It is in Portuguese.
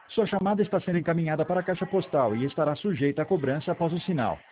Sua chamada está sendo encaminhada para a caixa postal e estará sujeita a cobrança após o sinal.